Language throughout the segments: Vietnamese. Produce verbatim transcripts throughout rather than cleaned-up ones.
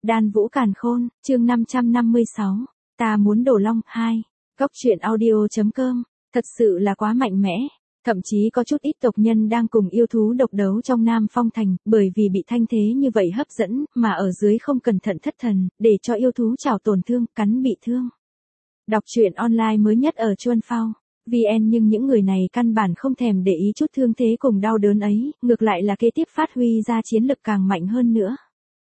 Đan Vũ Càn Khôn, chương năm trăm năm mươi sáu. Ta muốn đổ long hai. Góc truyện audio.com. Thật sự là quá mạnh mẽ. Thậm chí có chút ít tộc nhân đang cùng yêu thú độc đấu trong Nam Phong Thành, bởi vì bị thanh thế như vậy hấp dẫn, mà ở dưới không cẩn thận thất thần, để cho yêu thú trảo tổn thương, cắn bị thương. Đọc truyện online mới nhất ở Chuan Phao vê en, nhưng những người này căn bản không thèm để ý chút thương thế cùng đau đớn ấy, ngược lại là kế tiếp phát huy ra chiến lực càng mạnh hơn nữa.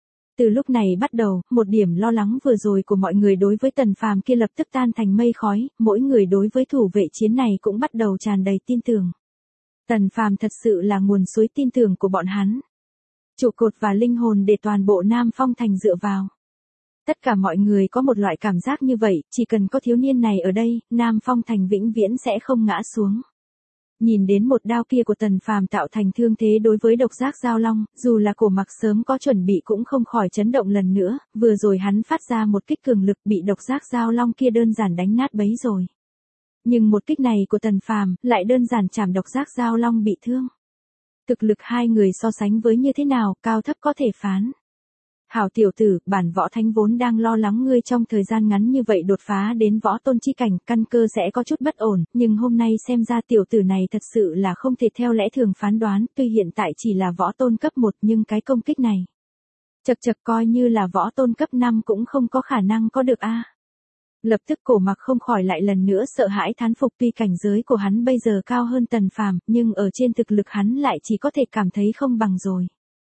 Từ lúc này bắt đầu, một điểm lo lắng vừa rồi của mọi người đối với Tần Phàm kia lập tức tan thành mây khói, mỗi người đối với thủ vệ chiến này cũng bắt đầu tràn đầy tin tưởng. Tần Phàm thật sự là nguồn suối tin tưởng của bọn hắn. Trụ cột và linh hồn để toàn bộ Nam Phong Thành dựa vào. Tất cả mọi người có một loại cảm giác như vậy, chỉ cần có thiếu niên này ở đây, Nam Phong Thành vĩnh viễn sẽ không ngã xuống. Nhìn đến một đao kia của Tần Phàm tạo thành thương thế đối với độc giác giao long, dù là Cổ Mặc sớm có chuẩn bị cũng không khỏi chấn động lần nữa, vừa rồi hắn phát ra một kích cường lực bị độc giác giao long kia đơn giản đánh nát bấy rồi. Nhưng một kích này của Tần Phàm lại đơn giản chảm độc giác giao long bị thương. Thực lực hai người so sánh với như thế nào, cao thấp có thể phán. Hảo tiểu tử, bản võ thánh vốn đang lo lắng ngươi trong thời gian ngắn như vậy đột phá đến võ tôn chi cảnh, căn cơ sẽ có chút bất ổn, nhưng hôm nay xem ra tiểu tử này thật sự là không thể theo lẽ thường phán đoán, tuy hiện tại chỉ là võ tôn cấp một nhưng cái công kích này. Chật chật coi như là võ tôn cấp năm cũng không có khả năng có được a. Lập tức Cổ Mặc không khỏi lại lần nữa sợ hãi thán phục, tuy cảnh giới của hắn bây giờ cao hơn Tần Phàm, nhưng ở trên thực lực hắn lại chỉ có thể cảm thấy không bằng rồi.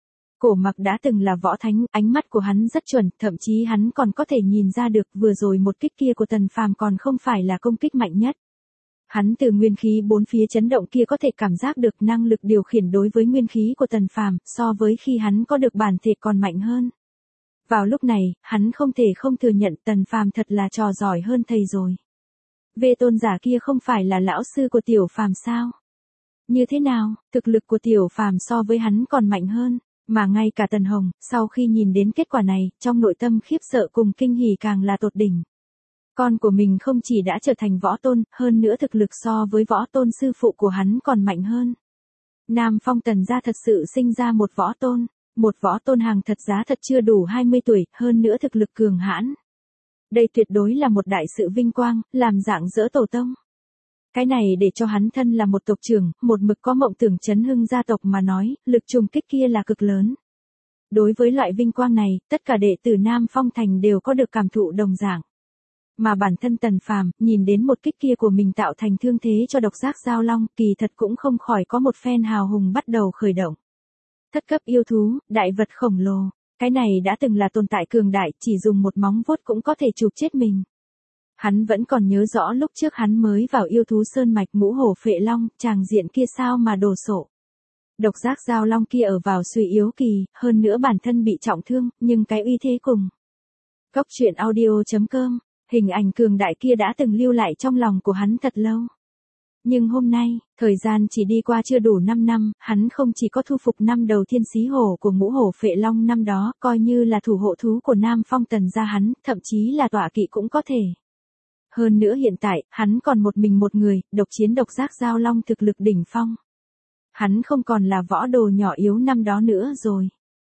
Cổ Mặc đã từng là võ thánh, ánh mắt của hắn rất chuẩn, thậm chí hắn còn có thể nhìn ra được vừa rồi một kích kia của Tần Phàm còn không phải là công kích mạnh nhất. Hắn từ nguyên khí bốn phía chấn động kia có thể cảm giác được năng lực điều khiển đối với nguyên khí của Tần Phàm, so với khi hắn có được bản thể còn mạnh hơn. Vào lúc này, hắn không thể không thừa nhận Tần Phàm thật là trò giỏi hơn thầy rồi. Về tôn giả kia không phải là lão sư của Tiểu Phàm sao? Như thế nào, thực lực của Tiểu Phàm so với hắn còn mạnh hơn. Mà ngay cả Tần Hồng, sau khi nhìn đến kết quả này, trong nội tâm khiếp sợ cùng kinh hỉ càng là tột đỉnh. Con của mình không chỉ đã trở thành võ tôn, hơn nữa thực lực so với võ tôn sư phụ của hắn còn mạnh hơn. Nam Phong Tần gia thật sự sinh ra một võ tôn, một võ tôn hàng thật giá thật chưa đủ hai mươi tuổi, hơn nữa thực lực cường hãn. Đây tuyệt đối là một đại sự vinh quang, làm dạng dỡ tổ tông. Cái này để cho hắn thân là một tộc trưởng, một mực có mộng tưởng chấn hưng gia tộc mà nói, lực trùng kích kia là cực lớn. Đối với loại vinh quang này, tất cả đệ tử Nam Phong Thành đều có được cảm thụ đồng dạng. Mà bản thân Tần Phàm, nhìn đến một kích kia của mình tạo thành thương thế cho độc giác giao long, kỳ thật cũng không khỏi có một phen hào hùng bắt đầu khởi động. Thất cấp yêu thú, đại vật khổng lồ, cái này đã từng là tồn tại cường đại, chỉ dùng một móng vuốt cũng có thể chụp chết mình. Hắn vẫn còn nhớ rõ lúc trước hắn mới vào yêu thú sơn mạch Ngũ Hổ Phệ Long, tràng diện kia sao mà đồ sộ. Độc giác giao long kia ở vào suy yếu kỳ, hơn nữa bản thân bị trọng thương, nhưng cái uy thế cùng. Góc truyện audio.com, hình ảnh cường đại kia đã từng lưu lại trong lòng của hắn thật lâu. Nhưng hôm nay, thời gian chỉ đi qua chưa đủ năm năm, hắn không chỉ có thu phục năm đầu thiên xí hổ của Ngũ Hổ Phệ Long năm đó, coi như là thủ hộ thú của Nam Phong Tần gia hắn, thậm chí là tọa kỵ cũng có thể. Hơn nữa hiện tại, hắn còn một mình một người, độc chiến độc giác giao long thực lực đỉnh phong. Hắn không còn là võ đồ nhỏ yếu năm đó nữa rồi.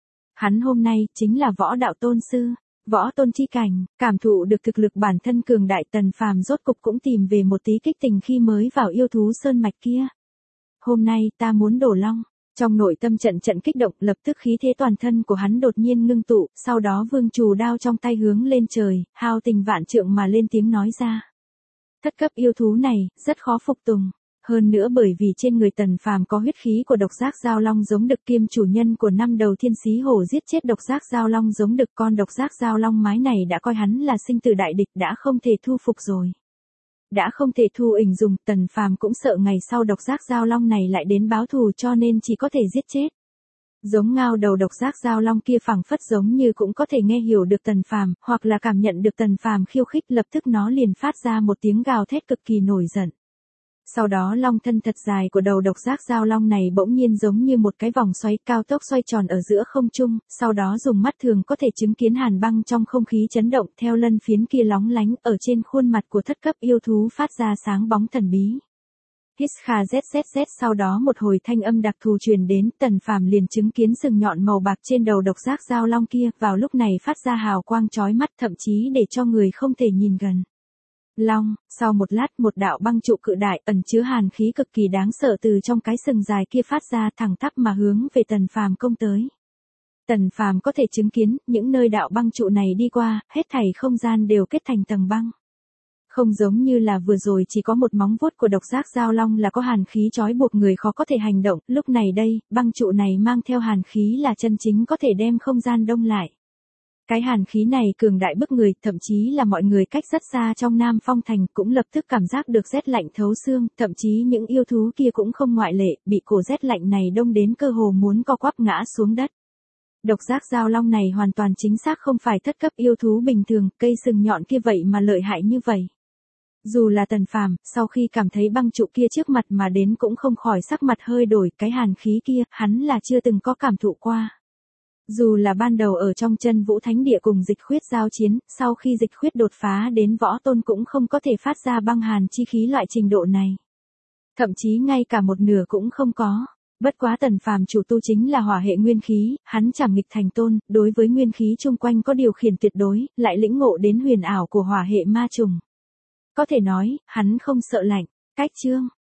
Hắn hôm nay, chính là võ đạo tôn sư, võ tôn chi cảnh, cảm thụ được thực lực bản thân cường đại. Tần Phàm rốt cục cũng tìm về một tí kích tình khi mới vào yêu thú sơn mạch kia. Hôm nay, ta muốn đổ long. Trong nội tâm trận trận kích động, lập tức khí thế toàn thân của hắn đột nhiên ngưng tụ, sau đó vương trù đao trong tay hướng lên trời, hao tình vạn trượng mà lên tiếng nói ra. Thất cấp yêu thú này, rất khó phục tùng. Hơn nữa bởi vì trên người Tần Phàm có huyết khí của độc giác giao long giống đực, kiêm chủ nhân của năm đầu thiên xí hổ giết chết độc giác giao long giống đực, con độc giác giao long mái này đã coi hắn là sinh tử đại địch, đã không thể thu phục rồi. Đã không thể thu hình dùng, Tần Phàm cũng sợ ngày sau độc giác giao long này lại đến báo thù cho nên chỉ có thể giết chết. Giống ngao đầu độc giác giao long kia phảng phất giống như cũng có thể nghe hiểu được Tần Phàm, hoặc là cảm nhận được Tần Phàm khiêu khích, lập tức nó liền phát ra một tiếng gào thét cực kỳ nổi giận. Sau đó long thân thật dài của đầu độc giác giao long này bỗng nhiên giống như một cái vòng xoáy cao tốc xoay tròn ở giữa không trung, sau đó dùng mắt thường có thể chứng kiến hàn băng trong không khí chấn động, theo lân phiến kia lóng lánh, ở trên khuôn mặt của thất cấp yêu thú phát ra sáng bóng thần bí. Hít kha zzz, sau đó một hồi thanh âm đặc thù truyền đến, Tần Phàm liền chứng kiến sừng nhọn màu bạc trên đầu độc giác dao long kia, vào lúc này phát ra hào quang chói mắt, thậm chí để cho người không thể nhìn gần. Long, sau một lát một đạo băng trụ cự đại ẩn chứa hàn khí cực kỳ đáng sợ từ trong cái sừng dài kia phát ra, thẳng tắp mà hướng về Tần Phàm công tới. Tần Phàm có thể chứng kiến, những nơi đạo băng trụ này đi qua, hết thảy không gian đều kết thành tầng băng. Không giống như là vừa rồi chỉ có một móng vuốt của độc giác dao long là có hàn khí trói buộc người khó có thể hành động, lúc này đây, băng trụ này mang theo hàn khí là chân chính có thể đem không gian đông lại. Cái hàn khí này cường đại bức người, thậm chí là mọi người cách rất xa trong Nam Phong Thành cũng lập tức cảm giác được rét lạnh thấu xương, thậm chí những yêu thú kia cũng không ngoại lệ, bị cổ rét lạnh này đông đến cơ hồ muốn co quắp ngã xuống đất. Độc giác dao long này hoàn toàn chính xác không phải thất cấp yêu thú bình thường, cây sừng nhọn kia vậy mà lợi hại như vậy. Dù là Tần Phàm, sau khi cảm thấy băng trụ kia trước mặt mà đến cũng không khỏi sắc mặt hơi đổi, cái hàn khí kia, hắn là chưa từng có cảm thụ qua. Dù là ban đầu ở trong Chân Vũ Thánh Địa cùng Dịch Khuyết giao chiến, sau khi Dịch Khuyết đột phá đến võ tôn cũng không có thể phát ra băng hàn chi khí loại trình độ này. Thậm chí ngay cả một nửa cũng không có. Bất quá Tần Phàm chủ tu chính là hỏa hệ nguyên khí, hắn chảm nghịch thành tôn, đối với nguyên khí chung quanh có điều khiển tuyệt đối, lại lĩnh ngộ đến huyền ảo của hỏa hệ ma trùng. Có thể nói, hắn không sợ lạnh. Cách chương